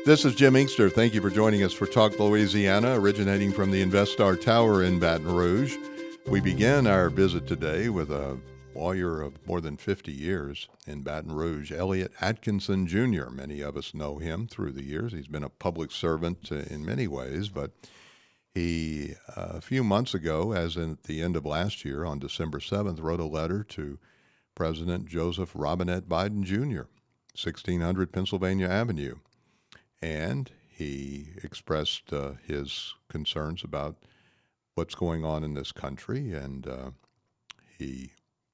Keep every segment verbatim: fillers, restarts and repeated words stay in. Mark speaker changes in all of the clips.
Speaker 1: This is Jim Inkster. Thank you for joining us for Talk Louisiana, originating from the InvestStar Tower in Baton Rouge. We begin our visit today with a lawyer of more than fifty years in Baton Rouge, Elliot Atkinson, Junior Many of us know him through the years. He's been a public servant uh, in many ways, but he, uh, a few months ago, as in at the end of last year, on December seventh, wrote a letter to President Joseph Robinette Biden, Junior, sixteen hundred Pennsylvania Avenue. And he expressed uh, his concerns about what's going on in this country, and uh, he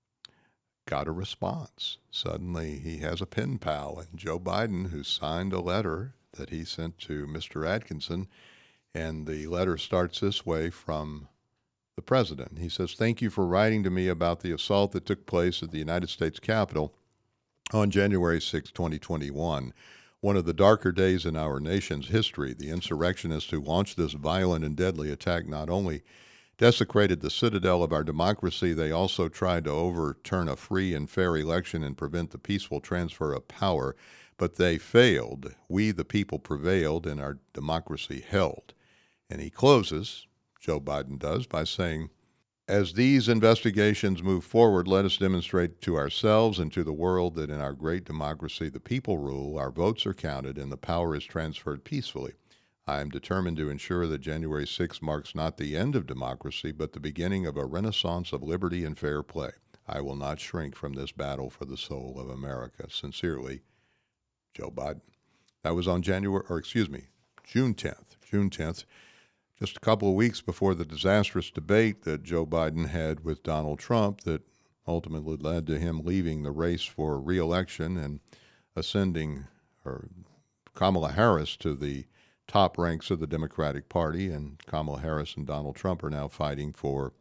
Speaker 1: got a response. Suddenly, he has a pen pal, and Joe Biden, who signed a letter that he sent to Mister Atkinson, and the letter starts this way from the president. He says, "Thank you for writing to me about the assault that took place at the United States Capitol on January sixth, twenty twenty-one. One of the darker days in our nation's history. The insurrectionists who launched this violent and deadly attack not only desecrated the citadel of our democracy, they also tried to overturn a free and fair election and prevent the peaceful transfer of power. But they failed. We, the people, prevailed, and our democracy held." And he closes, Joe Biden does, by saying, "As these investigations move forward, let us demonstrate to ourselves and to the world that in our great democracy, the people rule, our votes are counted, and the power is transferred peacefully. I am determined to ensure that January sixth marks not the end of democracy, but the beginning of a renaissance of liberty and fair play. I will not shrink from this battle for the soul of America. Sincerely, Joe Biden." That was on January, or excuse me, June tenth. June tenth. Just a couple of weeks before the disastrous debate that Joe Biden had with Donald Trump that ultimately led to him leaving the race for re-election and ascending or Kamala Harris to the top ranks of the Democratic Party. And Kamala Harris and Donald Trump are now fighting for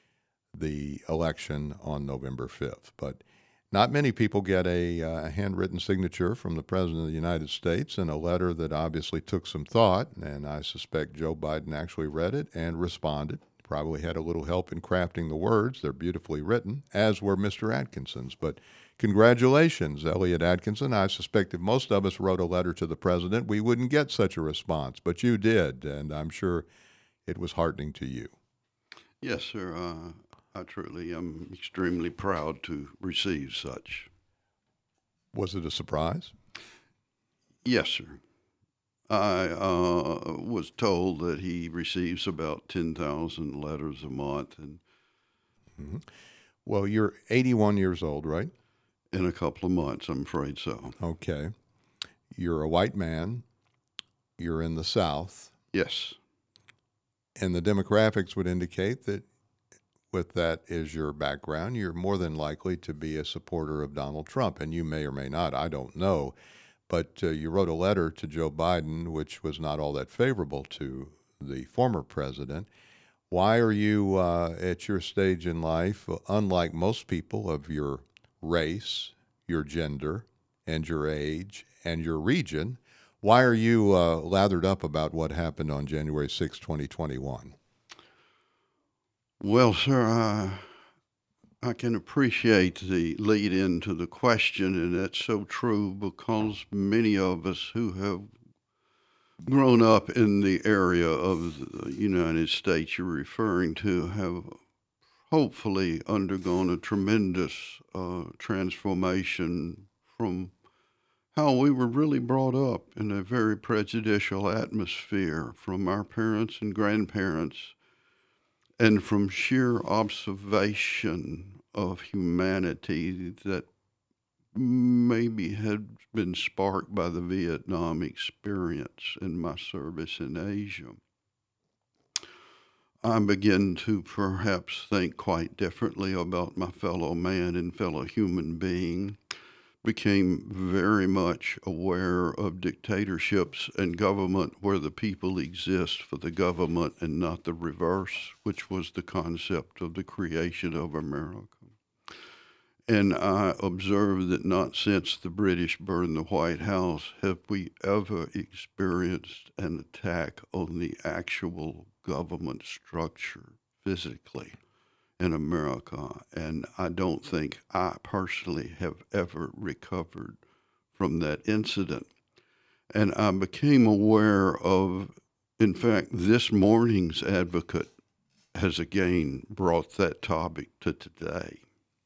Speaker 1: the election on November fifth. But not many people get a uh, handwritten signature from the President of the United States in a letter that obviously took some thought, and I suspect Joe Biden actually read it and responded. Probably had a little help in crafting the words. They're beautifully written, as were Mister Atkinson's. But congratulations, Elliot Atkinson. I suspect if most of us wrote a letter to the President, we wouldn't get such a response, but you did, and I'm sure it was heartening to you.
Speaker 2: Yes, sir. Uh... I truly am extremely proud to receive such.
Speaker 1: Was it a surprise?
Speaker 2: Yes, sir. I uh, was told that he receives about ten thousand letters a month. and
Speaker 1: mm-hmm. Well, you're eighty-one years old, right?
Speaker 2: In a couple of months, I'm afraid so.
Speaker 1: Okay. You're a white man. You're in the South.
Speaker 2: Yes.
Speaker 1: And the demographics would indicate that with that as your background, you're more than likely to be a supporter of Donald Trump, and you may or may not, I don't know. But uh, you wrote a letter to Joe Biden, which was not all that favorable to the former president. Why are you, uh, at your stage in life, unlike most people of your race, your gender, and your age, and your region, why are you uh, lathered up about what happened on January sixth, twenty twenty-one?
Speaker 2: Well, sir, I, I can appreciate the lead into the question, and that's so true because many of us who have grown up in the area of the United States you're referring to have hopefully undergone a tremendous uh, transformation from how we were really brought up in a very prejudicial atmosphere from our parents and grandparents, and from sheer observation of humanity that maybe had been sparked by the Vietnam experience in my service in Asia. I begin to perhaps think quite differently about my fellow man and fellow human being, became very much aware of dictatorships and government where the people exist for the government and not the reverse, which was the concept of the creation of America. And I observed that not since the British burned the White House have we ever experienced an attack on the actual government structure physically in America. And I don't think I personally have ever recovered from that incident. And I became aware of, in fact, this morning's Advocate has again brought that topic to today,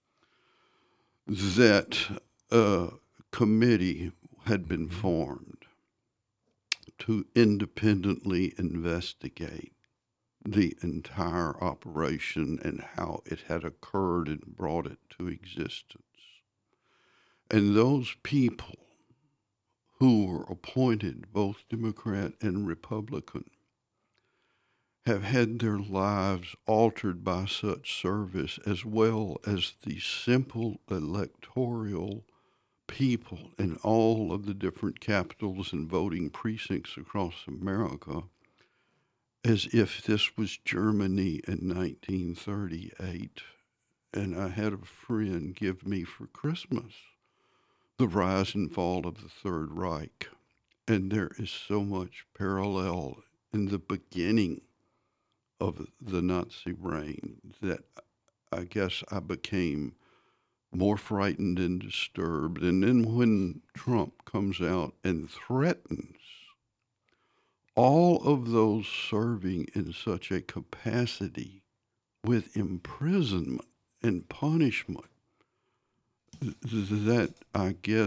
Speaker 2: that a committee had been formed to independently investigate the entire operation and how it had occurred and brought it to existence. And those people who were appointed, both Democrat and Republican, have had their lives altered by such service, as well as the simple electoral people in all of the different capitals and voting precincts across America, as if this was Germany in nineteen thirty-eight. And I had a friend give me for Christmas The Rise and Fall of the Third Reich. And there is so much parallel in the beginning of the Nazi reign that I guess I became more frightened and disturbed. And then when Trump comes out and threatens all of those serving in such a capacity with imprisonment and punishment, th- that I guess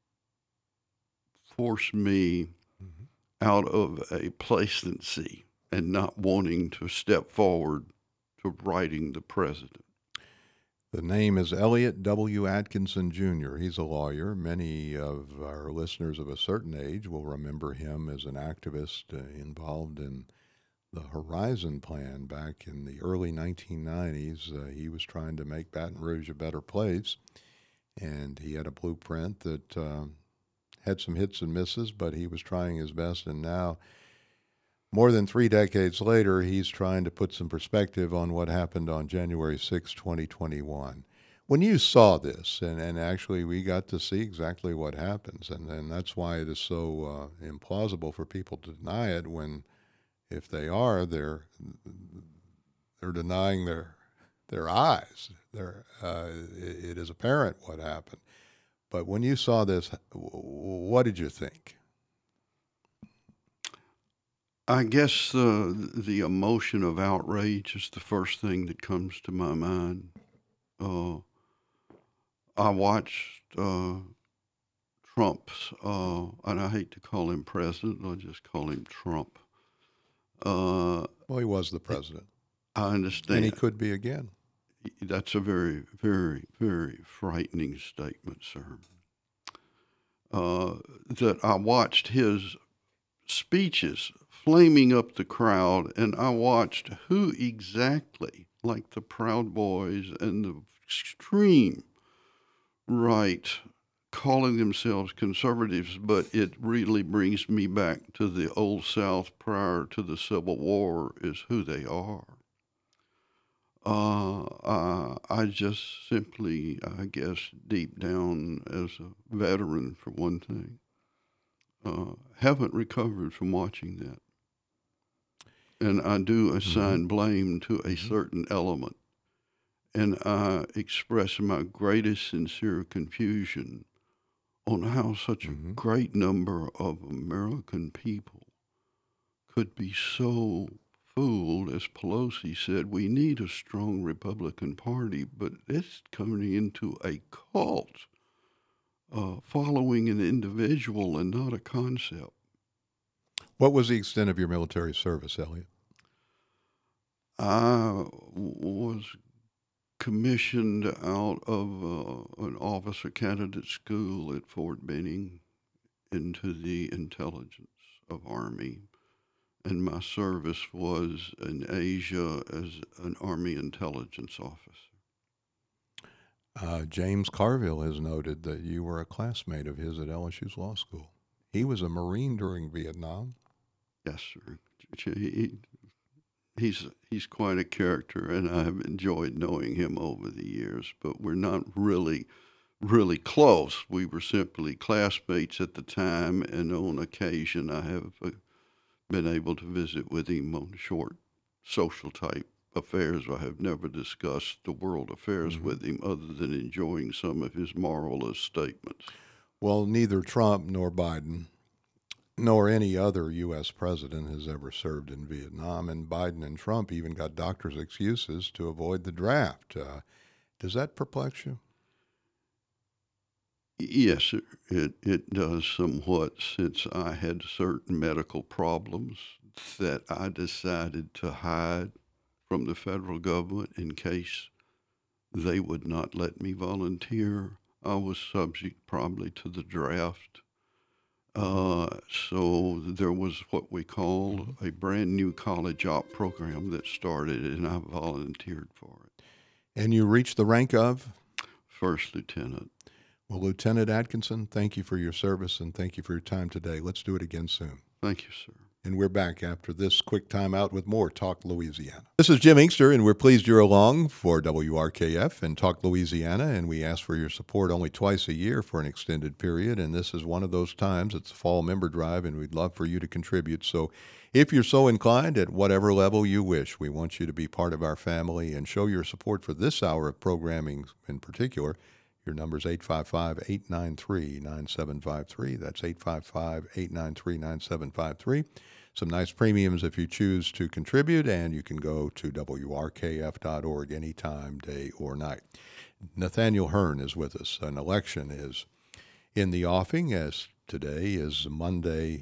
Speaker 2: forced me
Speaker 1: Mhm.
Speaker 2: out of a placency and not wanting to step forward to writing the president.
Speaker 1: The name is Elliot W. Atkinson Junior He's a lawyer. Many of our listeners of a certain age will remember him as an activist uh, involved in the Horizon Plan back in the early nineteen nineties. Uh, he was trying to make Baton Rouge a better place, and he had a blueprint that uh, had some hits and misses, but he was trying his best. And now, more than three decades later, he's trying to put some perspective on what happened on January sixth, twenty twenty-one. When you saw this, and, and actually we got to see exactly what happens, and, and that's why it is so uh, implausible for people to deny it when, if they are, they're they're denying their their eyes. They're, uh, it, it is apparent what happened. But when you saw this, what did you think?
Speaker 2: I guess uh, the emotion of outrage is the first thing that comes to my mind. Uh, I watched uh, Trump's, uh, and I hate to call him president, I'll just call him Trump. Uh,
Speaker 1: Well, he was the president,
Speaker 2: I
Speaker 1: and he
Speaker 2: understand.
Speaker 1: could be again.
Speaker 2: That's a very, very, very frightening statement, sir. Uh, that I watched his speeches flaming up the crowd, and I watched who exactly, like the Proud Boys and the extreme right, calling themselves conservatives, but it really brings me back to the Old South prior to the Civil War, is who they are. Uh, uh, I just simply, I guess, deep down as a veteran, for one thing, uh, haven't recovered from watching that. And I do assign
Speaker 1: Mhm.
Speaker 2: blame to a
Speaker 1: Mhm.
Speaker 2: certain element. And I express my greatest sincere confusion on how such a
Speaker 1: Mhm.
Speaker 2: great number of American people could be so fooled. As Pelosi said, we need a strong Republican Party, but it's coming into a cult, uh, following an individual and not a concept.
Speaker 1: What was the extent of your military service, Elliot?
Speaker 2: I was commissioned out of uh, an officer candidate school at Fort Benning into the intelligence of Army. And my service was in Asia as an Army intelligence officer.
Speaker 1: Uh, James Carville has noted that you were a classmate of his at L S U's law school. He was a Marine during Vietnam.
Speaker 2: Yes, sir. He, he's he's quite a character, and I have enjoyed knowing him over the years. But we're not really, really close. We were simply classmates at the time, and on occasion, I have uh, been able to visit with him on short social type affairs. I have never discussed the world affairs
Speaker 1: Mhm.
Speaker 2: with him other than enjoying some of his moralist statements.
Speaker 1: Well, neither Trump nor Biden nor any other U S president has ever served in Vietnam, and Biden and Trump even got doctor's excuses to avoid the draft. Uh, does that perplex you?
Speaker 2: Yes, it, it, it does somewhat, since I had certain medical problems that I decided to hide from the federal government in case they would not let me volunteer. I was subject probably to the draft. Uh, so there was what we call a brand new college op program that started, and I volunteered for it.
Speaker 1: And you reached the rank of?
Speaker 2: First lieutenant.
Speaker 1: Well, Lieutenant Atkinson, thank you for your service and thank you for your time today. Let's do it again soon.
Speaker 2: Thank you, sir.
Speaker 1: And we're back after this quick time out with more Talk Louisiana. This is Jim Inkster, and we're pleased you're along for W R K F and Talk Louisiana, and we ask for your support only twice a year for an extended period, and this is one of those times. It's a fall member drive, and we'd love for you to contribute. So if you're so inclined, at whatever level you wish, we want you to be part of our family and show your support for this hour of programming in particular. Your number is eight five five, eight nine three, nine seven five three. That's eight five five, eight nine three, nine seven five three. Some nice premiums if you choose to contribute, and you can go to W R K F dot org anytime, day or night. Nathaniel Hearn is with us. An election is in the offing, as today is Monday,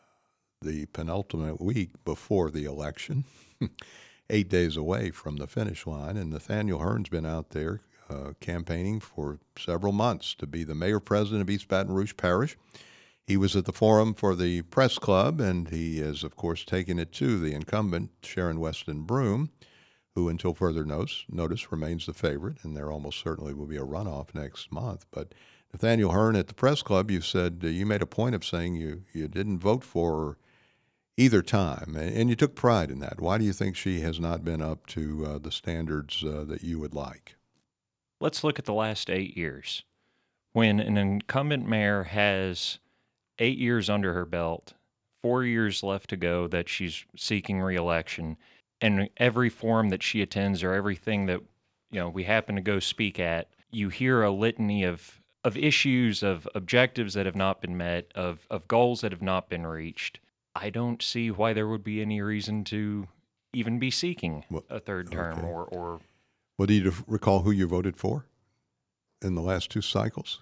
Speaker 1: the penultimate week before the election, eight days away from the finish line, and Nathaniel Hearn's been out there Uh, campaigning for several months to be the mayor-president of East Baton Rouge Parish. He was at the forum for the press club, and he has, of course, taken it to the incumbent, Sharon Weston Broome, who, until further notice, notice remains the favorite, and there almost certainly will be a runoff next month. But Nathaniel Hearn, at the press club, you said uh, you made a point of saying you, you didn't vote for either time, and, and you took pride in that. Why do you think she has not been up to uh, the standards uh, that you would like?
Speaker 3: Let's look at the last eight years. When an incumbent mayor has eight years under her belt, four years left to go that she's seeking reelection, and every forum that she attends or everything that you know we happen to go speak at, you hear a litany of of issues, of objectives that have not been met, of of goals that have not been reached. I don't see why there would be any reason to even be seeking
Speaker 1: Well,
Speaker 3: a third term
Speaker 1: okay.
Speaker 3: or or.
Speaker 1: Well, do you recall who you voted for in the last two cycles?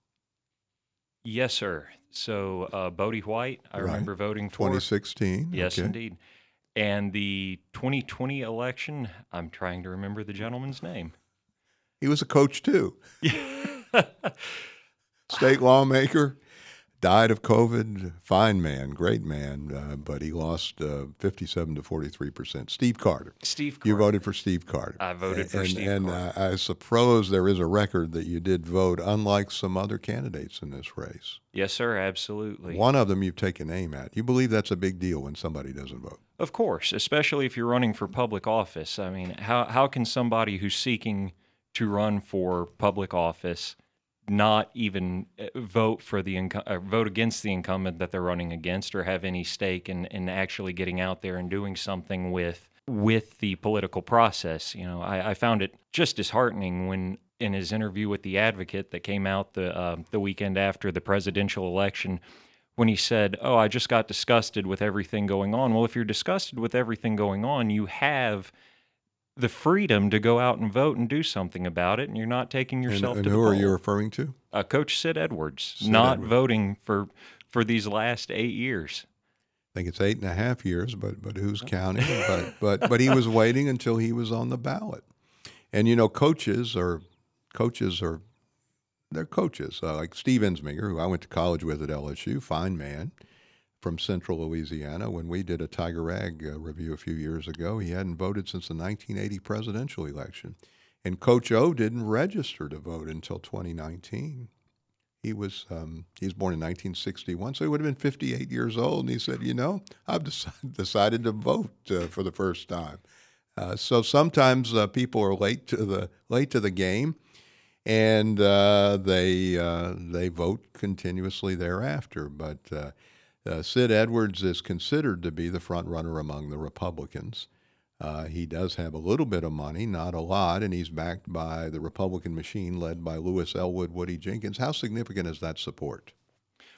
Speaker 3: Yes, sir. So uh, Bodie White, I
Speaker 1: Right.
Speaker 3: remember voting for.
Speaker 1: twenty sixteen.
Speaker 3: Yes,
Speaker 1: okay.
Speaker 3: indeed. And the twenty twenty election, I'm trying to remember the gentleman's name.
Speaker 1: He was a coach too. State lawmaker, died of COVID. Fine man, great man, uh, but he lost uh, fifty-seven to forty-three percent. Steve Carter.
Speaker 3: Steve Carter.
Speaker 1: You voted for Steve Carter.
Speaker 3: I voted for
Speaker 1: and,
Speaker 3: Steve
Speaker 1: and,
Speaker 3: Carter.
Speaker 1: And uh, I suppose there is a record that you did vote, unlike some other candidates in this race.
Speaker 3: Yes, sir, absolutely.
Speaker 1: One of them you've taken aim at. You believe that's a big deal when somebody doesn't vote?
Speaker 3: Of course, especially if you're running for public office. I mean, how how can somebody who's seeking to run for public office not even vote for the incu- uh, vote against the incumbent that they're running against, or have any stake in, in actually getting out there and doing something with with the political process? You know, I, I found it just disheartening when, in his interview with the Advocate that came out the uh, the weekend after the presidential election, when he said, "Oh, I just got disgusted with everything going on." Well, if you're disgusted with everything going on, you have the freedom to go out and vote and do something about it, and you're not taking yourself
Speaker 1: and, and
Speaker 3: to the
Speaker 1: who
Speaker 3: poll.
Speaker 1: are you referring to?
Speaker 3: Uh, Coach Sid Edwards,
Speaker 1: Sid
Speaker 3: not
Speaker 1: Edwards.
Speaker 3: voting for for these last eight years.
Speaker 1: I think it's eight and a half years, but but who's counting? but but but he was waiting until he was on the ballot. And you know, coaches are coaches are they're coaches. Uh, like Steve Ensminger, who I went to college with at L S U, fine man from Central Louisiana. When we did a Tiger Rag uh, review a few years ago, he hadn't voted since the nineteen eighty presidential election. And Coach O didn't register to vote until twenty nineteen. He was um, he was born in nineteen sixty-one, so he would have been fifty-eight years old. And he said, "You know, I've decided, decided to vote uh, for the first time." Uh, so sometimes uh, people are late to the late to the game, and uh, they uh, they vote continuously thereafter. But uh, uh, Sid Edwards is considered to be the front runner among the Republicans. Uh, he does have a little bit of money, not a lot, and he's backed by the Republican machine led by Lewis Elwood, Woody Jenkins. How significant is that support?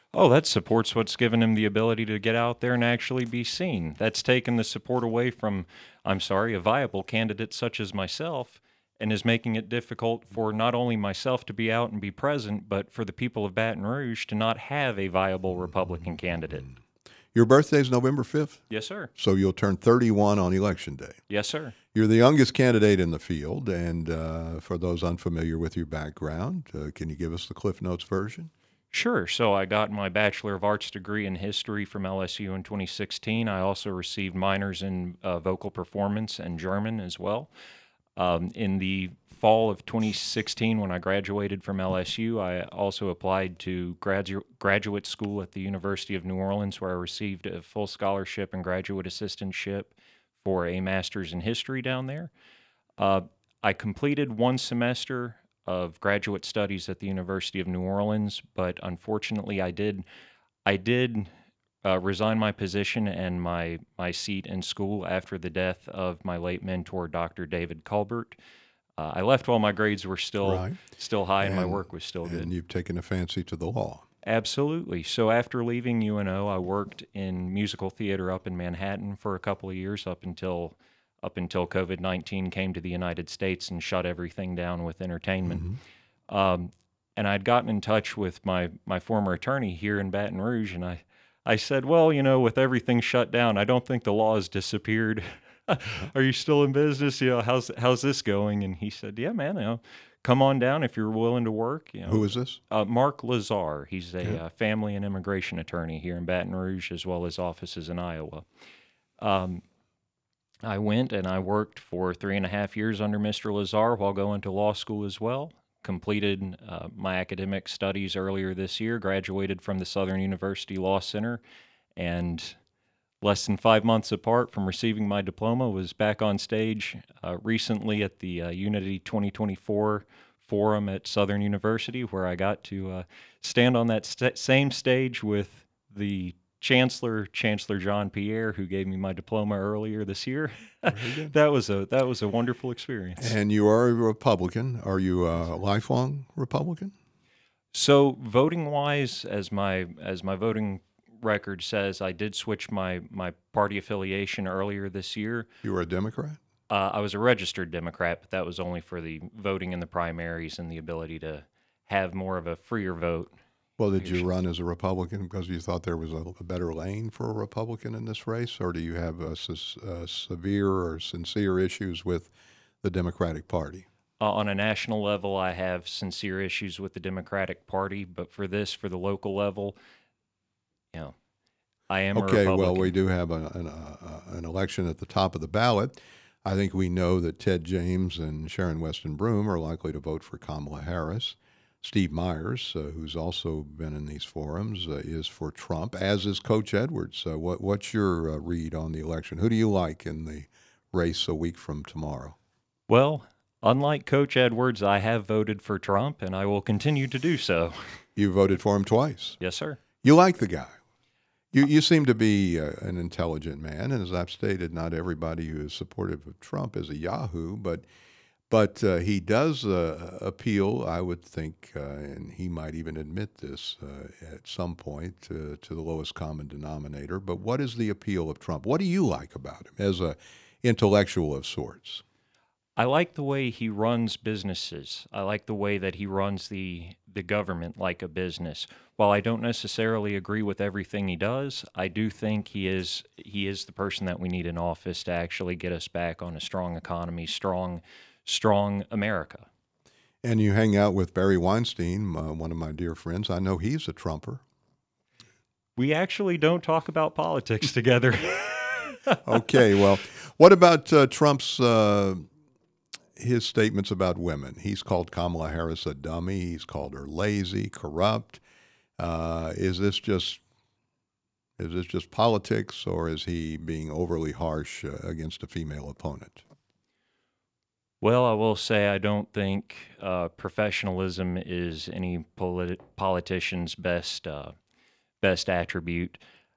Speaker 3: Oh, that supports what's given him the ability to get out there and actually be seen. That's taken the support away from, I'm sorry, a viable candidate such as myself, and is making it difficult for not only myself to be out and be present, but for the people of Baton Rouge to not have a viable Republican candidate.
Speaker 1: Your birthday's November fifth,
Speaker 3: Yes, sir.
Speaker 1: so you'll turn thirty-one on Election Day.
Speaker 3: Yes, sir.
Speaker 1: You're the youngest candidate in the field, and uh, for those unfamiliar with your background, uh, can you give us the Cliff Notes version?
Speaker 3: Sure. So I got my Bachelor of Arts degree in history from L S U in twenty sixteen. I also received minors in uh, vocal performance and German as well. Um, in the fall of twenty sixteen, when I graduated from L S U, I also applied to gradu- graduate school at the University of New Orleans, where I received a full scholarship and graduate assistantship for a master's in history down there. Uh, I completed one semester of graduate studies at the University of New Orleans, but unfortunately, I did I did uh, resign my position and my my seat in school after the death of my late mentor, Doctor David Culbert. Uh, I left while my grades were still
Speaker 1: Right.
Speaker 3: still high and, my
Speaker 1: And-
Speaker 3: work was still good.
Speaker 1: And you've taken a fancy to the law.
Speaker 3: Absolutely. So after leaving U N O, I worked in musical theater up in Manhattan for a couple of years up until up until COVID nineteen came to the United States and shut everything down with entertainment. Um, and I'd gotten in touch with my my former attorney here in Baton Rouge, and I I said, well, you know, with everything shut down, I don't think the law has disappeared. Are you still in business? You know, how's how's this going? And he said, yeah, man, you know, come on down if you're willing to work. You know,
Speaker 1: Who is this?
Speaker 3: uh, Mark Lazar. He's a
Speaker 1: Yeah.
Speaker 3: uh, family and immigration attorney here in Baton Rouge, as well as offices in Iowa. Um, I went and I worked for three and a half years under Mister Lazar while going to law school as well. Completed uh, my academic studies earlier this year, graduated from the Southern University Law Center, and less than five months apart from receiving my diploma, was back on stage uh, recently at the uh, Unity twenty twenty-four forum at Southern University, where I got to uh, stand on that st- same stage with the Chancellor, Chancellor John Pierre, who gave me my diploma earlier this year. that was a that was a wonderful experience.
Speaker 1: And you are a Republican. Are you a lifelong Republican?
Speaker 3: So voting wise, as my as my voting record says, I did switch my my party affiliation earlier this year.
Speaker 1: You are a Democrat?
Speaker 3: Uh, I was a registered Democrat, but that was only for the voting in the primaries and the ability to have more of a freer vote.
Speaker 1: Well, did you run as a Republican because you thought there was a, a better lane for a Republican in this race, or do you have a, s- uh severe or sincere issues with the Democratic Party?
Speaker 3: Uh, on a national level, I have sincere issues with the Democratic Party, but for this, for the local level, you know, I am a
Speaker 1: Okay,
Speaker 3: Republican.
Speaker 1: well, we do have a, an, uh, an election at the top of the ballot. I think we know that Ted James and Sharon Weston Broome are likely to vote for Kamala Harris. Steve Myers, uh, who's also been in these forums, uh, is for Trump, as is Coach Edwards. Uh, what, what's your uh, read on the election? Who do you like in the race a week from tomorrow?
Speaker 3: Well, unlike Coach Edwards, I have voted for Trump, and I will continue to do so.
Speaker 1: You voted for him twice.
Speaker 3: Yes, sir.
Speaker 1: You like the guy. You you seem to be uh, an intelligent man, and as I've stated, not everybody who is supportive of Trump is a yahoo, but but uh, he does uh, appeal, I would think, uh, and he might even admit this uh, at some point uh, to the lowest common denominator. But what is the appeal of Trump? What do you like about him as a intellectual of sorts?
Speaker 3: I like the way he runs businesses. I like the way that he runs the the government like a business. While I don't necessarily agree with everything he does, I do think he is he is the person that we need in office to actually get us back on a strong economy, strong strong America.
Speaker 1: And you hang out with Barry Weinstein, uh, one of my dear friends. I know he's a Trumper.
Speaker 3: We actually don't talk about politics together.
Speaker 1: Okay, well, what about uh, Trump's uh, his statements about women? He's called Kamala Harris a dummy. He's called her lazy, corrupt. Uh, is this just is this just politics, or is he being overly harsh uh, against a female opponent?
Speaker 3: Well, I will say I don't think uh, professionalism is any polit- politician's best uh, best attribute.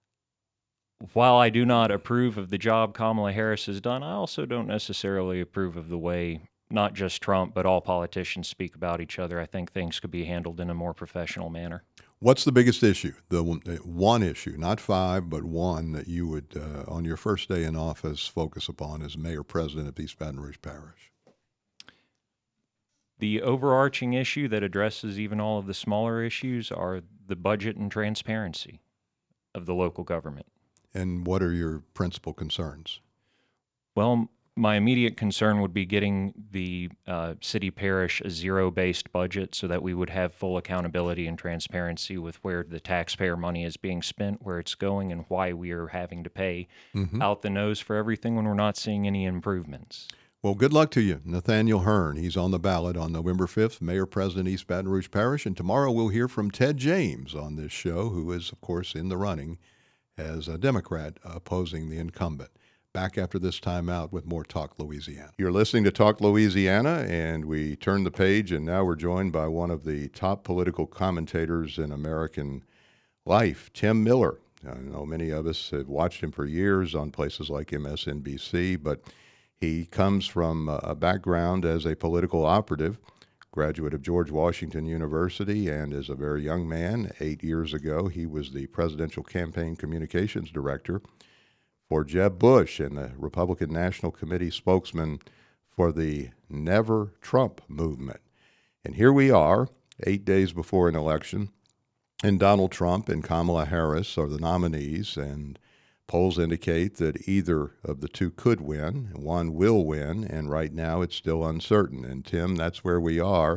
Speaker 3: While I do not approve of the job Kamala Harris has done, I also don't necessarily approve of the way not just Trump but all politicians speak about each other. I think things could be handled in a more professional manner.
Speaker 1: What's the biggest issue? The one, uh, one issue, not five, but one that you would, uh, on your first day in office, focus upon as mayor president of East Baton Rouge Parish?
Speaker 3: The overarching issue that addresses even all of the smaller issues are the budget and transparency of the local government.
Speaker 1: And what are your principal concerns?
Speaker 3: Well, my immediate concern would be getting the uh, city parish a zero-based budget so that we would have full accountability and transparency with where the taxpayer money is being spent, where it's going, and why we are having to pay
Speaker 1: Mm-hmm.
Speaker 3: out the nose for everything when we're not seeing any improvements.
Speaker 1: Well, good luck to you, Nathaniel Hearn. He's on the ballot on November fifth, Mayor President East Baton Rouge Parish. And tomorrow we'll hear from Ted James on this show, who is, of course, in the running as a Democrat opposing the incumbent. Back after this time out with more Talk Louisiana. You're listening to Talk Louisiana, and we turn the page, and now we're joined by one of the top political commentators in American life, Tim Miller. I know many of us have watched him for years on places like M S N B C, but he comes from a background as a political operative, graduate of George Washington University, and as a very young man, eight years ago, he was the presidential campaign communications director for Jeb Bush and the Republican National Committee spokesman for the Never Trump movement. And here we are, eight days before an election, and Donald Trump and Kamala Harris are the nominees, and polls indicate that either of the two could win, one will win, and right now it's still uncertain. And Tim, that's where we are.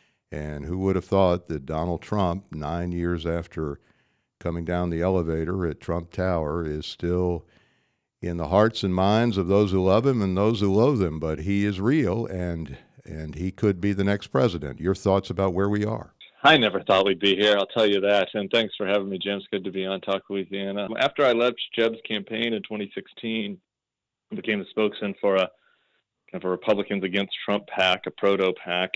Speaker 1: And who would have thought that Donald Trump, nine years after coming down the elevator at Trump Tower, is still in the hearts and minds of those who love him and those who loathe him, but he is real, and and he could be the next president. Your thoughts about where we are?
Speaker 4: I never thought we'd be here, I'll tell you that, and thanks for having me, Jim. It's good to be on Talk Louisiana. After I left Jeb's campaign in twenty sixteen, I became the spokesman for a kind of a Republicans Against Trump PAC, a proto-PAC.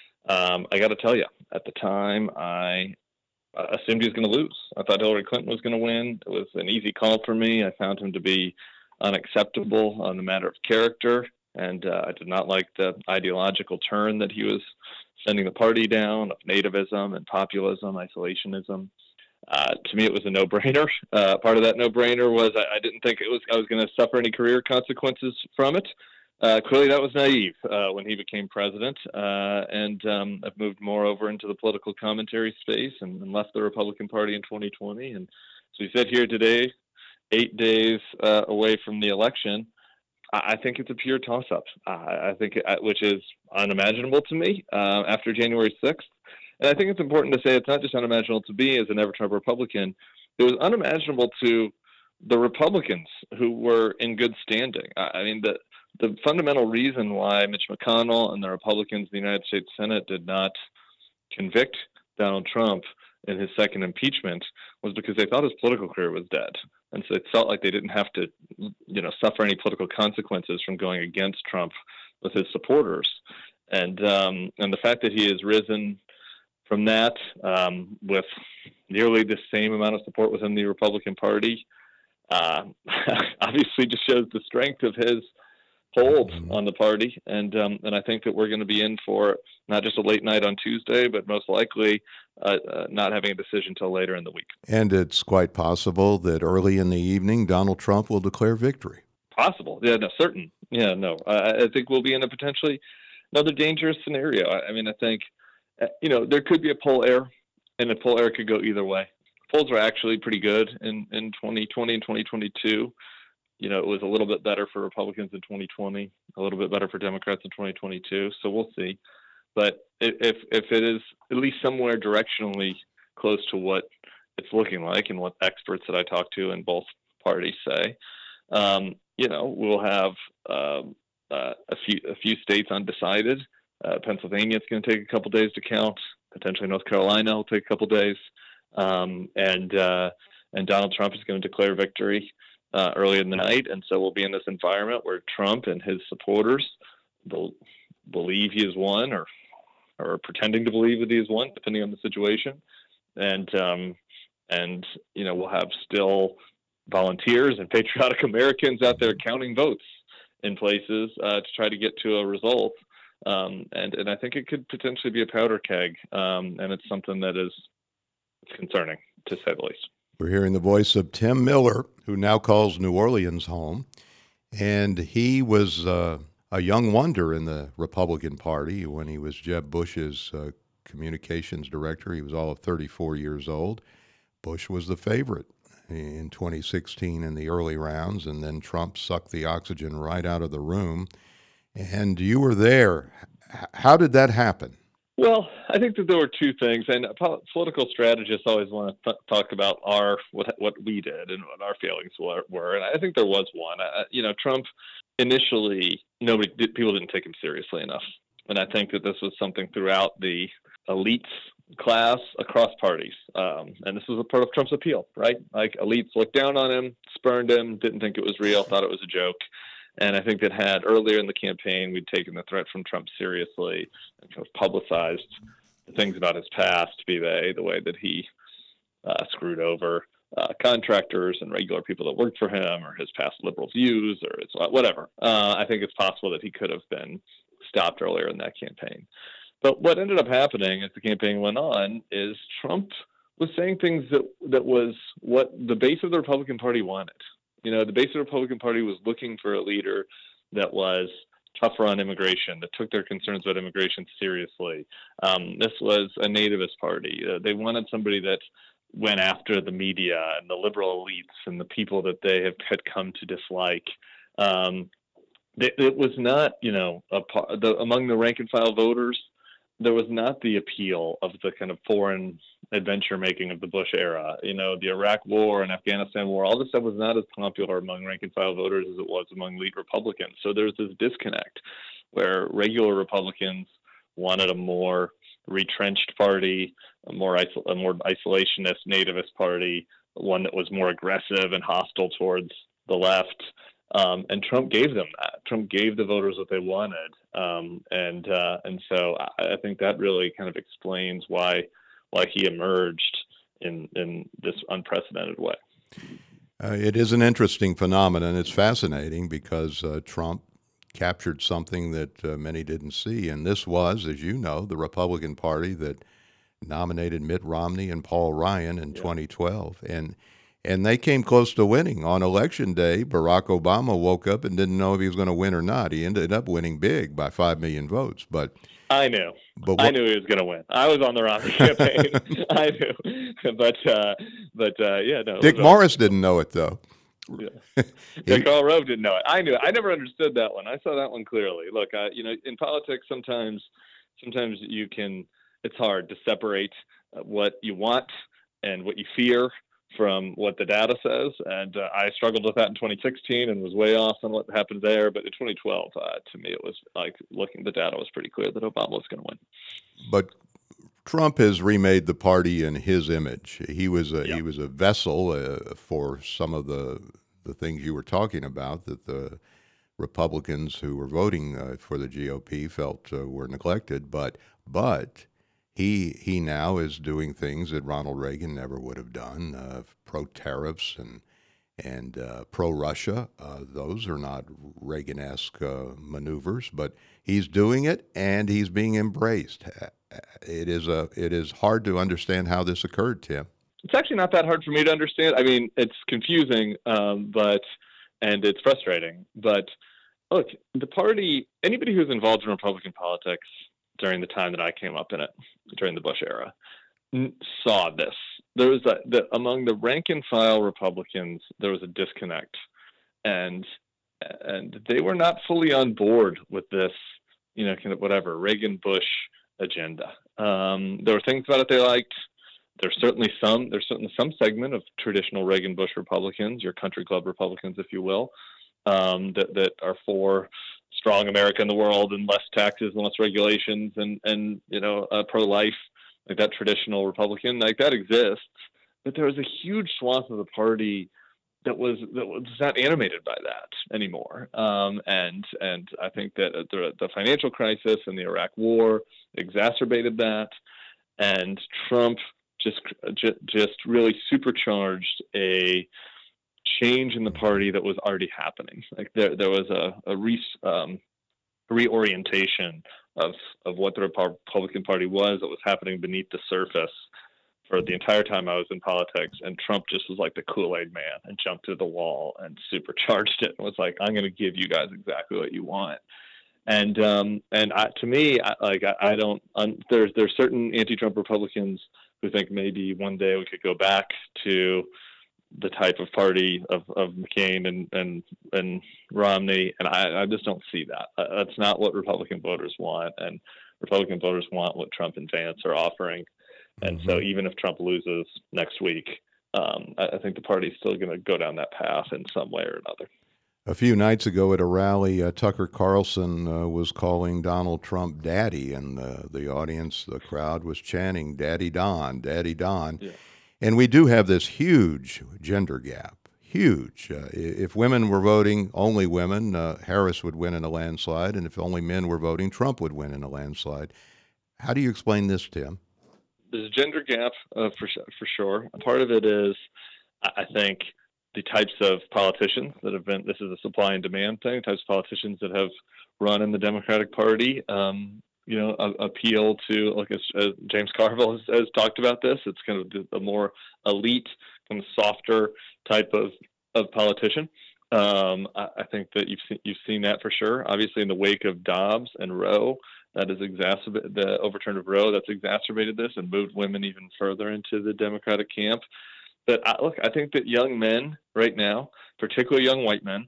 Speaker 4: Um, I got to tell you, at the time, I uh, assumed he was going to lose. I thought Hillary Clinton was going to win. It was an easy call for me. I found him to be unacceptable on the matter of character, and uh, I did not like the ideological turn that he was sending the party down of nativism and populism, isolationism. Uh, to me, it was a no-brainer. Uh, part of that no-brainer was I, I didn't think it was I was going to suffer any career consequences from it. Uh, clearly, that was naive uh, when he became president, uh, and um, I've moved more over into the political commentary space and, and left the Republican Party in twenty twenty. And so we sit here today, eight days uh, away from the election. I think it's a pure toss-up. Uh, I think, it, which is unimaginable to me uh, after January sixth. And I think it's important to say it's not just unimaginable to me as a Never Trump Republican. It was unimaginable to the Republicans who were in good standing. I mean, the the fundamental reason why Mitch McConnell and the Republicans in the United States Senate did not convict Donald Trump in his second impeachment was because they thought his political career was dead. And so it felt like they didn't have to, you know, suffer any political consequences from going against Trump with his supporters. And um, and the fact that he has risen from that um, with nearly the same amount of support within the Republican Party, uh, obviously just shows the strength of his hold on the party. And um, and I think that we're going to be in for not just a late night on Tuesday, but most likely uh, uh, not having a decision until later in the week.
Speaker 1: And it's quite possible that early in the evening, Donald Trump will declare victory.
Speaker 4: Possible. Yeah, no, certain. Yeah, no. Uh, I think we'll be in a potentially another dangerous scenario. I, I mean, I think, uh, you know, there could be a poll error, and the poll error could go either way. Polls were actually pretty good in, in twenty twenty and twenty twenty-two. You know, it was a little bit better for Republicans in twenty twenty, a little bit better for Democrats in twenty twenty-two. So we'll see. But if if it is at least somewhere directionally close to what it's looking like and what experts that I talk to in both parties say, um, you know, we'll have um, uh, a few a few states undecided. Uh, Pennsylvania, it's going to take a couple days to count. Potentially North Carolina will take a couple days, um, and uh, and Donald Trump is going to declare victory uh, early in the night, and so we'll be in this environment where Trump and his supporters will believe he has won, or or pretending to believe that he has won, depending on the situation, and um, and you know we'll have still volunteers and patriotic Americans out there counting votes in places uh, to try to get to a result. Um, and, and I think it could potentially be a powder keg. Um, and it's something that is it's concerning, to say the least.
Speaker 1: We're hearing the voice of Tim Miller, who now calls New Orleans home. And he was uh, a young wonder in the Republican Party when he was Jeb Bush's uh, communications director. He was all of thirty-four years old. Bush was the favorite in twenty sixteen in the early rounds, and then Trump sucked the oxygen right out of the room. And you were there. H- how did that happen?
Speaker 4: Well, I think that there were two things, and po- political strategists always want to th- talk about our what what we did and what our failings were. were. And I think there was one. I, you know, Trump initially, nobody did, people didn't take him seriously enough, and I think that this was something throughout the elites class across parties. Um, and this was a part of Trump's appeal, right? Like elites looked down on him, spurned him, didn't think it was real, thought it was a joke. And I think that had earlier in the campaign, we'd taken the threat from Trump seriously and kind of publicized the things about his past, be they the way that he uh, screwed over uh, contractors and regular people that worked for him, or his past liberal views, or his, whatever. Uh, I think it's possible that he could have been stopped earlier in that campaign. But what ended up happening as the campaign went on is Trump was saying things that that was what the base of the Republican Party wanted. You know, the base of the Republican Party was looking for a leader that was tougher on immigration, that took their concerns about immigration seriously. Um, this was a nativist party. Uh, they wanted somebody that went after the media and the liberal elites and the people that they have had come to dislike. Um, it, it was not, you know, a, the, among the rank and file voters, there was not the appeal of the kind of foreign adventure making of the Bush era. You know, the Iraq War and Afghanistan War, all this stuff was not as popular among rank and file voters as it was among elite Republicans. So there's this disconnect where regular Republicans wanted a more retrenched party, a more isol- a more isolationist nativist party, one that was more aggressive and hostile towards the left. Um, and Trump gave them that. Trump gave the voters what they wanted, um, and uh, and so I, I think that really kind of explains why why he emerged in in this unprecedented way.
Speaker 1: Uh, it is an interesting phenomenon. It's fascinating because uh, Trump captured something that uh, many didn't see, and this was, as you know, the Republican Party that nominated Mitt Romney and Paul Ryan in yeah. twenty twelve, and. And they came close to winning. On Election Day, Barack Obama woke up and didn't know if he was going to win or not. He ended up winning big by five million votes. But
Speaker 4: I knew.
Speaker 1: But what,
Speaker 4: I knew he was going to win. I was on the Romney campaign. I knew. But, uh, but uh, yeah, no.
Speaker 1: Dick Morris didn't know it, though.
Speaker 4: Yeah. he, Karl Rove didn't know it. I knew it. I never understood that one. I saw that one clearly. Look, I, you know, in politics, sometimes, sometimes you can, it's hard to separate what you want and what you fear from what the data says, and uh, I struggled with that in twenty sixteen and was way off on what happened there. But in twenty twelve, uh, to me, it was like looking. The data was pretty clear that Obama was going to win.
Speaker 1: But Trump has remade the party in his image. He was a
Speaker 4: yeah.
Speaker 1: he was a vessel uh, for some of the the things you were talking about that the Republicans who were voting uh, for the G O P felt uh, were neglected. But but. He he now is doing things that Ronald Reagan never would have done, uh, pro-tariffs and and uh, pro-Russia. Uh, those are not Reagan-esque uh, maneuvers, but he's doing it and he's being embraced. It is a it is hard to understand how this occurred, Tim.
Speaker 4: It's actually not that hard for me to understand. I mean, it's confusing, um, but and it's frustrating. But look, the party, anybody who's involved in Republican politics during the time that I came up in it, during the Bush era, saw this. There was a, the, among the rank and file Republicans, there was a disconnect, and and they were not fully on board with this, you know, kind of whatever Reagan Bush agenda. Um, there were things about it they liked. There's certainly some. There's certainly some segment of traditional Reagan Bush Republicans, your country club Republicans, if you will, um, that that are for strong America in the world and less taxes and less regulations and, and you know, uh, pro-life, like that traditional Republican, like that exists. But there was a huge swath of the party that was that was not animated by that anymore. Um, and and I think that the, the financial crisis and the Iraq War exacerbated that. And Trump just just really supercharged a change in the party that was already happening. Like there, there was a, a re, um, reorientation of of what the Republican Party was that was happening beneath the surface for the entire time I was in politics, and Trump just was like the Kool-Aid man and jumped to the wall and supercharged it and was like, I'm going to give you guys exactly what you want. And um, and I, to me, I, like I, I don't. Um, there's there's certain anti-Trump Republicans who think maybe one day we could go back to the type of party of, of McCain and, and and Romney, and I, I just don't see that. Uh, that's not what Republican voters want, and Republican voters want what Trump and Vance are offering. And mm-hmm. so even if Trump loses next week, um, I, I think the party's still going to go down that path in some way or another.
Speaker 1: A few nights ago at a rally, uh, Tucker Carlson uh, was calling Donald Trump Daddy, and uh, the audience, the crowd was chanting, Daddy Don, Daddy Don. Yeah. And we do have this huge gender gap, huge. Uh, if women were voting, only women, uh, Harris would win in a landslide, and if only men were voting, Trump would win in a landslide. How do you explain this, Tim?
Speaker 4: There's a gender gap uh, for, for sure. Part of it is, I think, the types of politicians that have been, this is a supply and demand thing, types of politicians that have run in the Democratic Party, um, you know, a, appeal to, like as, as James Carville has, has talked about this, it's kind of a more elite, kind of softer type of, of politician. Um, I, I think that you've seen, you've seen that for sure. Obviously, in the wake of Dobbs and Roe, that has exacerbated the overturn of Roe, that's exacerbated this and moved women even further into the Democratic camp. But I, look, I think that young men right now, particularly young white men,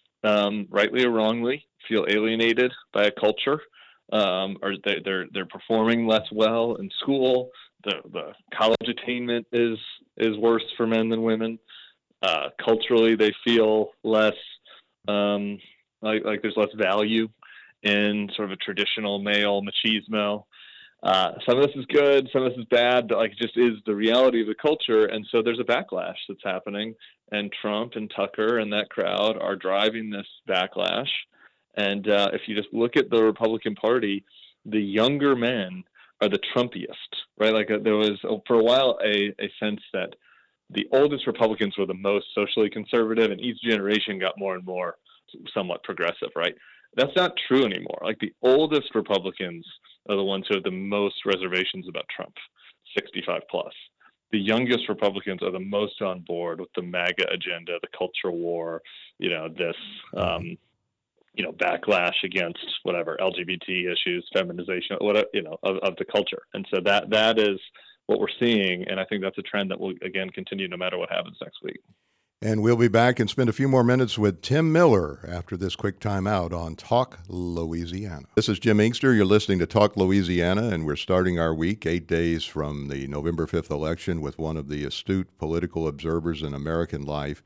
Speaker 4: um, rightly or wrongly, feel alienated by a culture, um, or they, they're they're performing less well in school. The the college attainment is is worse for men than women. Uh, culturally, they feel less um, like like there's less value in sort of a traditional male machismo. Uh, some of this is good, some of this is bad, but like it just is the reality of the culture. And so there's a backlash that's happening, and Trump and Tucker and that crowd are driving this backlash. And uh, if you just look at the Republican Party, the younger men are the Trumpiest, right? Like uh, there was for a while a, a sense that the oldest Republicans were the most socially conservative, and each generation got more and more somewhat progressive, right? That's not true anymore. Like the oldest Republicans are the ones who have the most reservations about Trump, sixty-five plus. The youngest Republicans are the most on board with the MAGA agenda, the culture war, you know, this, um, you know, backlash against whatever L G B T issues, feminization, whatever, you know, of, of the culture. And so that that is what we're seeing, and I think that's a trend that will again continue no matter what happens next week.
Speaker 1: And we'll be back and spend a few more minutes with Tim Miller after this quick timeout on Talk Louisiana. This is Jim Inkster. You're listening to Talk Louisiana, and we're starting our week eight days from the November fifth election with one of the astute political observers in American life,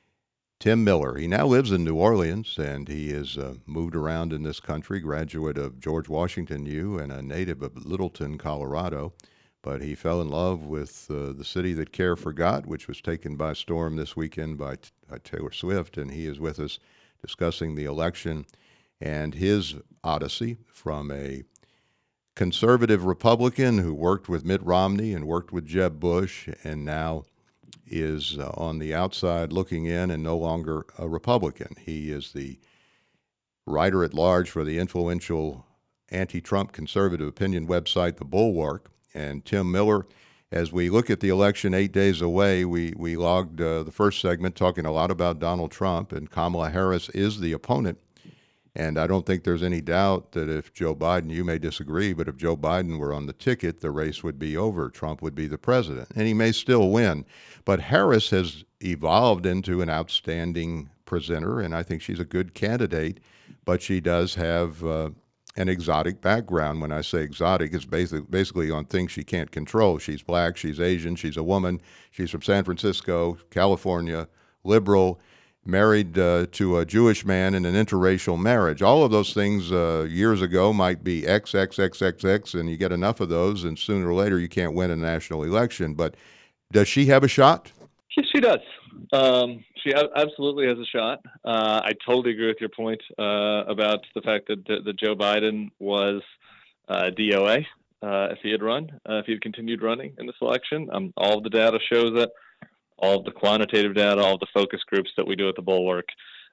Speaker 1: Tim Miller. He now lives in New Orleans, and he has uh, moved around in this country, graduate of George Washington U and a native of Littleton, Colorado. But he fell in love with uh, the City That Care Forgot, which was taken by storm this weekend by, t- by Taylor Swift, and he is with us discussing the election and his odyssey from a conservative Republican who worked with Mitt Romney and worked with Jeb Bush and now is uh, on the outside looking in and no longer a Republican. He is the writer-at-large for the influential anti-Trump conservative opinion website, The Bulwark. And Tim Miller, as we look at the election eight days away, we, we logged uh, the first segment talking a lot about Donald Trump, and Kamala Harris is the opponent. And I don't think there's any doubt that if Joe Biden, you may disagree, but if Joe Biden were on the ticket, the race would be over. Trump would be the president, and he may still win. But Harris has evolved into an outstanding presenter, and I think she's a good candidate, but she does have uh, an exotic background. When I say exotic, it's basically, basically on things she can't control. She's black, she's Asian, she's a woman, she's from San Francisco, California, liberal, married uh, to a Jewish man in an interracial marriage. All of those things uh, years ago might be X, X, X, X, X, and you get enough of those, and sooner or later you can't win a national election. But does she have a shot?
Speaker 4: Yes, she does. Um, she absolutely has a shot. Uh, I totally agree with your point uh, about the fact that, that, that Joe Biden was uh, D O A uh, if he had run, uh, if he had continued running in this election. Um, all of the data shows it, all of the quantitative data, all of the focus groups that we do at the Bulwark.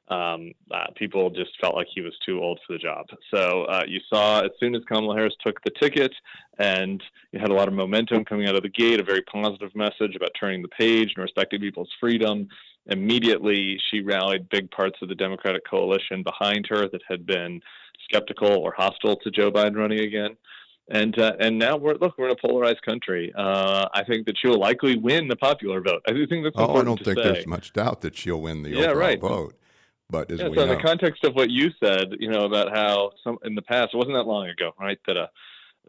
Speaker 4: um, uh, people just felt like he was too old for the job. So uh, you saw as soon as Kamala Harris took the ticket, and you had a lot of momentum coming out of the gate, a very positive message about turning the page and respecting people's freedom. Immediately, she rallied big parts of the Democratic coalition behind her that had been skeptical or hostile to Joe Biden running again. And uh, and now we're look we're in a polarized country. Uh, I think that she'll likely win the popular vote. I do think that's
Speaker 1: Oh, I
Speaker 4: important
Speaker 1: don't
Speaker 4: to
Speaker 1: think
Speaker 4: say.
Speaker 1: there's much doubt that she'll win the
Speaker 4: Yeah,
Speaker 1: overall
Speaker 4: right.
Speaker 1: vote. But as
Speaker 4: Yeah,
Speaker 1: we
Speaker 4: so in
Speaker 1: know,
Speaker 4: the context of what you said, you know, about how some in the past, it wasn't that long ago, right, that a,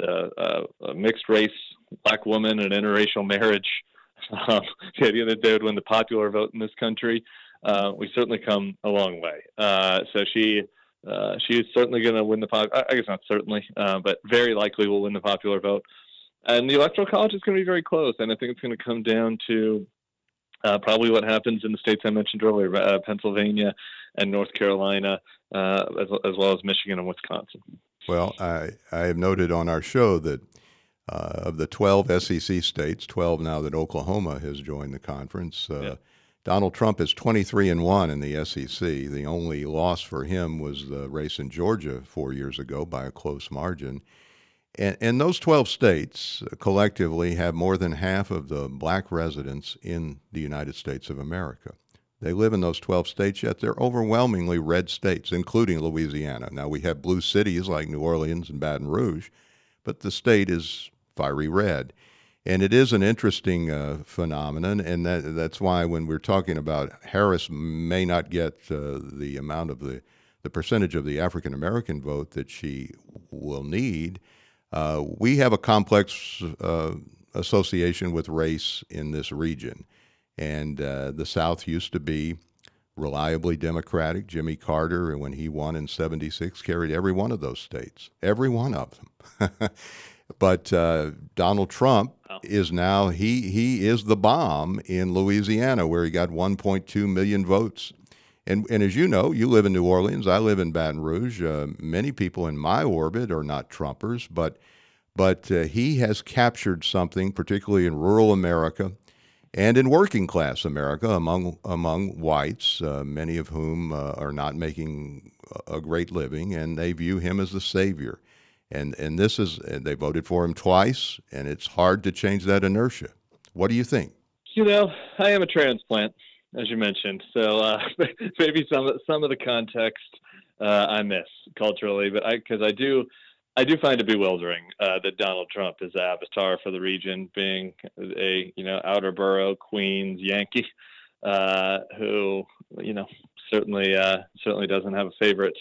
Speaker 4: a, a mixed race black woman in an interracial marriage, um, the idea that they would win the popular vote in this country, uh, we certainly come a long way. Uh, so she uh, she is certainly going to win the pop. I guess not certainly, uh, but very likely will win the popular vote. And the Electoral College is going to be very close, and I think it's going to come down to Uh, probably what happens in the states I mentioned earlier, uh, Pennsylvania and North Carolina, uh, as, as well as Michigan and Wisconsin.
Speaker 1: well, I, I have noted on our show that uh, of the twelve S E C states, twelve now that Oklahoma has joined the conference, uh,
Speaker 4: Yeah.
Speaker 1: Donald Trump is twenty-three and one in the S E C. The only loss for him was the race in Georgia four years ago by a close margin. And, and those twelve states collectively have more than half of the black residents in the United States of America. They live in those twelve states, yet they're overwhelmingly red states, including Louisiana. Now, we have blue cities like New Orleans and Baton Rouge, but the state is fiery red. And it is an interesting uh, phenomenon, and that, that's why when we're talking about Harris may not get uh, the amount of the, the percentage of the African-American vote that she will need, Uh, we have a complex uh, association with race in this region. And uh, the South used to be reliably Democratic. Jimmy Carter, when he won in seventy-six, carried every one of those states, every one of them. But uh, Donald Trump
Speaker 4: Wow.
Speaker 1: is now, he, he is the bomb in Louisiana, where he got one point two million votes. And, and as you know, you live in New Orleans, I live in Baton Rouge. Uh, many people in my orbit are not Trumpers, but but uh, he has captured something, particularly in rural America and in working class America, among among whites, uh, many of whom uh, are not making a great living, and they view him as the savior. And and this is and they voted for him twice, and it's hard to change that inertia. What do you think?
Speaker 4: You know, I am a transplant, as you mentioned, so uh, maybe some of, some of the context uh, I miss culturally, but I because I do I do find it bewildering uh, that Donald Trump is the avatar for the region, being a you know outer borough Queens Yankee uh, who you know certainly uh, certainly doesn't have a favorite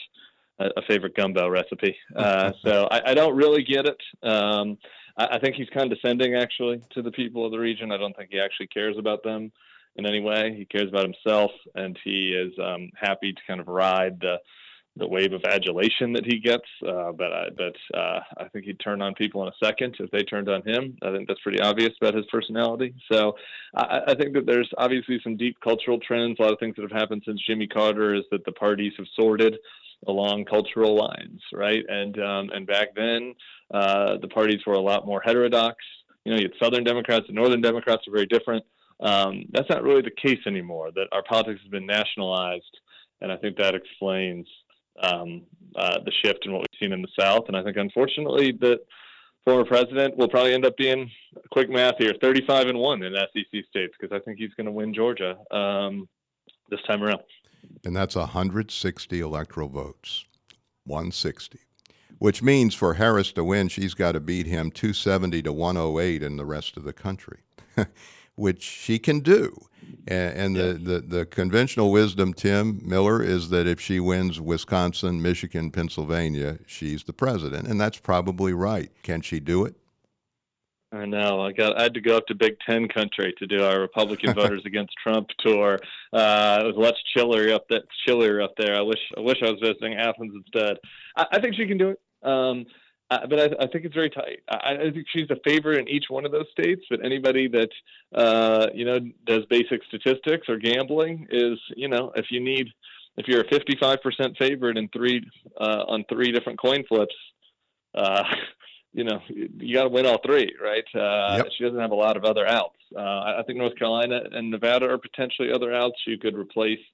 Speaker 4: a favorite gumbo recipe. Uh, so I, I don't really get it. Um, I, I think he's condescending actually to the people of the region. I don't think he actually cares about them in any way. He cares about himself, and he is um, happy to kind of ride the the wave of adulation that he gets. Uh, but I, but uh, I think he'd turn on people in a second if they turned on him. I think that's pretty obvious about his personality. So I, I think that there's obviously some deep cultural trends. A lot of things that have happened since Jimmy Carter is that the parties have sorted along cultural lines, right? And um, and back then, uh, the parties were a lot more heterodox. You know, you had Southern Democrats and Northern Democrats are very different. Um, that's not really the case anymore. That our politics has been nationalized, and I think that explains um, uh, the shift in what we've seen in the South. And I think, unfortunately, that former president will probably end up being, quick math here, thirty-five and one in S E C states, because I think he's going to win Georgia um, this time around.
Speaker 1: And that's one hundred sixty electoral votes, one hundred sixty, which means for Harris to win, she's got to beat him two seventy to one oh eight in the rest of the country, which she can do. And, and
Speaker 4: Yeah.
Speaker 1: the, the, the conventional wisdom, Tim Miller, is that if she wins Wisconsin, Michigan, Pennsylvania, she's the president. And that's probably right. Can she do it?
Speaker 4: I know. I got. I had to go up to Big Ten country to do our Republican Voters Against Trump tour. Uh, it was much chillier up there. Chillier up there. I wish. I wish I was visiting Athens instead. I, I think she can do it. Um, I, but I, I think it's very tight. I, I think she's a favorite in each one of those states. But anybody that uh, you know does basic statistics or gambling is, you know, if you need, if you're a fifty-five percent favorite in three uh, on three different coin flips. Uh, you know, you got to win all three, right? Uh,
Speaker 1: Yep.
Speaker 4: She doesn't have a lot of other outs. Uh, I think North Carolina and Nevada are potentially other outs. You could replace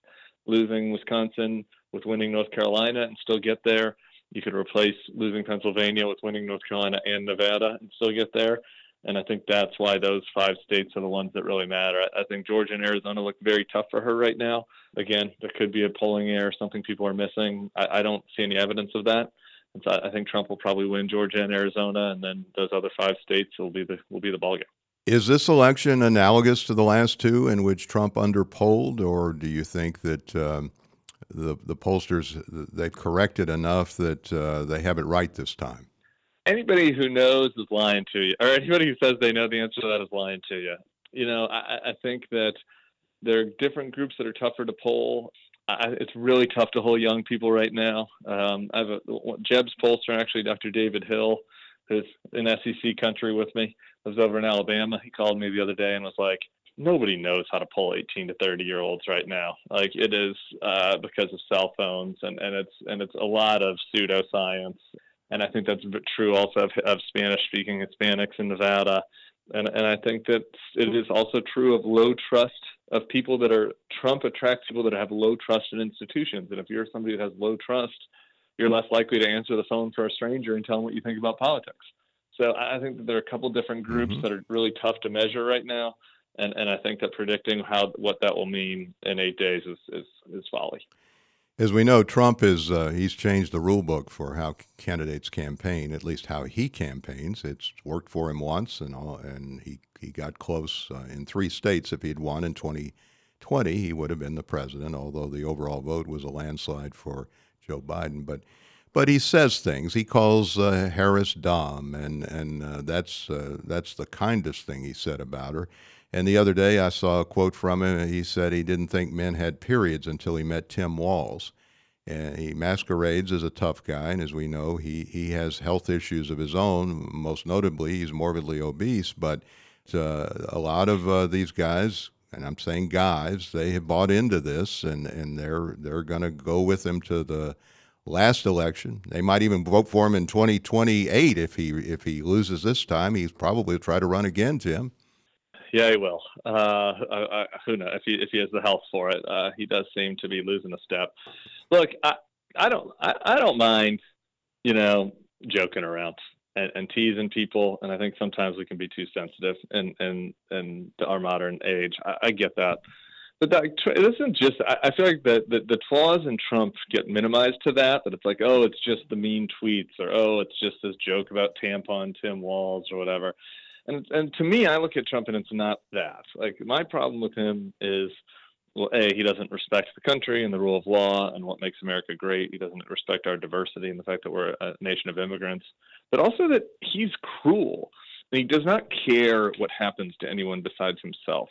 Speaker 4: losing Wisconsin with winning North Carolina and still get there. You could replace losing Pennsylvania with winning North Carolina and Nevada and still get there. And I think that's why those five states are the ones that really matter. I, I think Georgia and Arizona look very tough for her right now. Again, there could be a polling error, something people are missing. I, I don't see any evidence of that. And so I think Trump will probably win Georgia and Arizona, and then those other five states will be the will be the ballgame.
Speaker 1: Is this election analogous to the last two in which Trump underpolled, or do you think that um, the the pollsters, they've corrected enough that uh, they have it right this time?
Speaker 4: Anybody who knows is lying to you, or anybody who says they know the answer to that is lying to you. You know, I, I think that there are different groups that are tougher to poll. I, it's really tough to hold young people right now. Um, I have a Jeb's pollster, actually, Doctor David Hill, who's in S E C country with me. I was over in Alabama. He called me the other day and was like, nobody knows how to poll eighteen to thirty year olds right now. Like it is uh, because of cell phones and, and it's and it's a lot of pseudoscience. And I think that's true also of, of Spanish speaking Hispanics in Nevada. And and I think that it is also true of low trust of people that are Trump attracts people that have low trust in institutions. And if you're somebody that has low trust, you're less likely to answer the phone for a stranger and tell them what you think about politics. So I think that there are a couple different groups mm-hmm. that are really tough to measure right now. And and I think that predicting how what that will mean in eight days is is, is folly.
Speaker 1: As we know, Trump is uh, he's changed the rule book for how candidates campaign, at least how he campaigns. It's worked for him once, and all, and he, he got close uh, in three states. If he'd won in twenty twenty, he would have been the president, although the overall vote was a landslide for Joe Biden. But but he says things. He calls uh, Harris dumb, and, and uh, that's uh, that's the kindest thing he said about her. And the other day I saw a quote from him. He said he didn't think men had periods until he met Tim Walz. And he masquerades as a tough guy, and as we know, he, he has health issues of his own. Most notably, he's morbidly obese. But uh, a lot of uh, these guys, and I'm saying guys, they have bought into this, and, and they're they're going to go with him to the last election. They might even vote for him in twenty twenty-eight if he if he loses this time. He's probably try to run again, Tim.
Speaker 4: Yeah, he will. Uh, I, I, who knows if he if he has the health for it? Uh, he does seem to be losing a step. Look, I, I don't I, I don't mind, you know, joking around and, and teasing people, and I think sometimes we can be too sensitive in in, in our modern age. I, I get that, but that, it isn't just. I, I feel like the, the the flaws in Trump get minimized to that. That it's like, oh, it's just the mean tweets, or oh, it's just this joke about tampon Tim Walz or whatever. And and to me, I look at Trump and it's not that. Like my problem with him is, well, A, he doesn't respect the country and the rule of law and what makes America great. He doesn't respect our diversity and the fact that we're a nation of immigrants, but also that he's cruel. And he does not care what happens to anyone besides himself.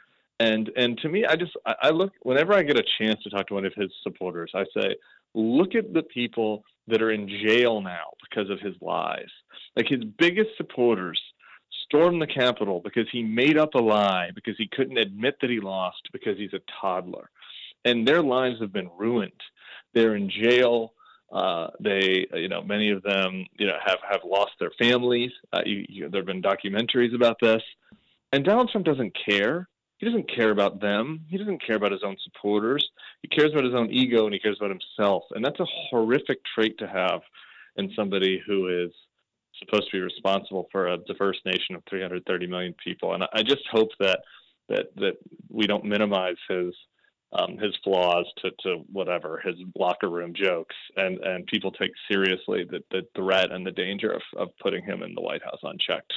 Speaker 4: And and to me, I just I, I look whenever I get a chance to talk to one of his supporters, I say, look at the people that are in jail now because of his lies. Like his biggest supporters stormed the Capitol because he made up a lie, because he couldn't admit that he lost, because he's a toddler. And their lives have been ruined. They're in jail. Uh, they, you know, many of them, you know, have, have lost their families. Uh, you, you, there have been documentaries about this. And Donald Trump doesn't care. He doesn't care about them. He doesn't care about his own supporters. He cares about his own ego, and he cares about himself. And that's a horrific trait to have in somebody who is supposed to be responsible for a diverse nation of three hundred thirty million people. And I just hope that that that we don't minimize his um, his flaws to, to whatever, his locker room jokes, and, and people take seriously the, the threat and the danger of, of putting him in the White House unchecked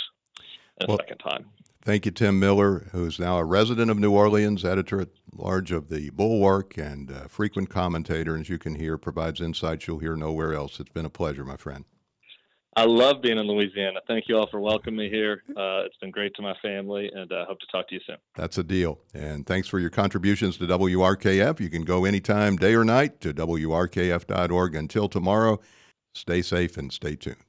Speaker 4: a well, second time.
Speaker 1: Thank you, Tim Miller, who's now a resident of New Orleans, editor-at-large of the Bulwark, and a frequent commentator, as you can hear, provides insights you'll hear nowhere else. It's been a pleasure, my friend.
Speaker 4: I love being in Louisiana. Thank you all for welcoming me here. Uh, it's been great to my family, and I uh, hope to talk to you soon.
Speaker 1: That's a deal. And thanks for your contributions to W R K F. You can go anytime, day or night, to W R K F dot org. Until tomorrow, stay safe and stay tuned.